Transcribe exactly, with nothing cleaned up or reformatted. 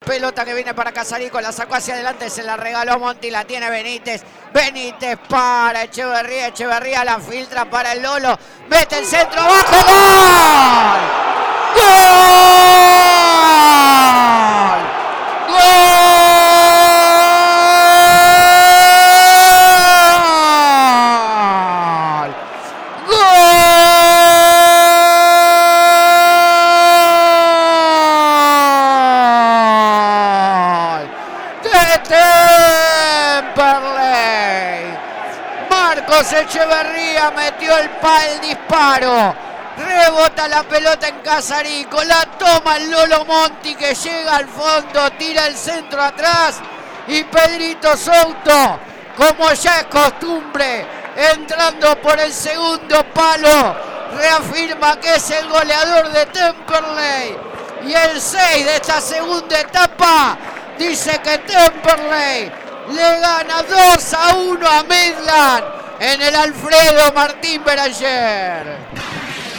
pelota que viene para Casarico, la sacó hacia adelante, se la regaló Monti, la tiene Benítez. Benítez para Echeverría, Echeverría la filtra para el Lolo. Mete el centro, abajo, ¡gol! ¡Gol! ¡Gol! Echeverría metió el pa el disparo, rebota la pelota en Casarico, la toma el Lolo Monti que llega al fondo, tira el centro atrás y Pedrito Souto, como ya es costumbre, entrando por el segundo palo, reafirma que es el goleador de Temperley y el seis de esta segunda etapa dice que Temperley le gana dos a uno a Midland en el Alfredo Martín Beranger.